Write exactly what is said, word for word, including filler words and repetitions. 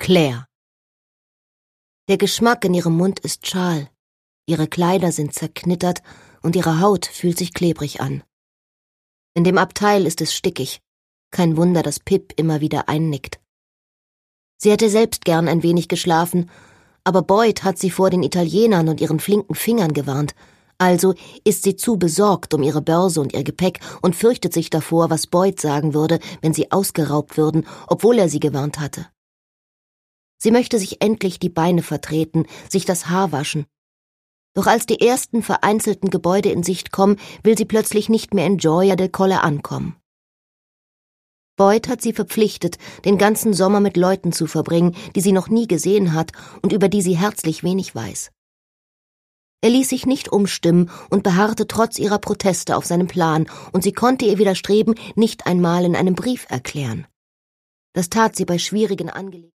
Claire. Der Geschmack in ihrem Mund ist schal, ihre Kleider sind zerknittert und ihre Haut fühlt sich klebrig an. In dem Abteil ist es stickig, kein Wunder, dass Pip immer wieder einnickt. Sie hätte selbst gern ein wenig geschlafen, aber Boyd hat sie vor den Italienern und ihren flinken Fingern gewarnt, also ist sie zu besorgt um ihre Börse und ihr Gepäck und fürchtet sich davor, was Boyd sagen würde, wenn sie ausgeraubt würden, obwohl er sie gewarnt hatte. Sie möchte sich endlich die Beine vertreten, sich das Haar waschen. Doch als die ersten vereinzelten Gebäude in Sicht kommen, will sie plötzlich nicht mehr in Gioia del Colle ankommen. Boyd hat sie verpflichtet, den ganzen Sommer mit Leuten zu verbringen, die sie noch nie gesehen hat und über die sie herzlich wenig weiß. Er ließ sich nicht umstimmen und beharrte trotz ihrer Proteste auf seinem Plan, und sie konnte ihr Widerstreben nicht einmal in einem Brief erklären. Das tat sie bei schwierigen Angelegenheiten.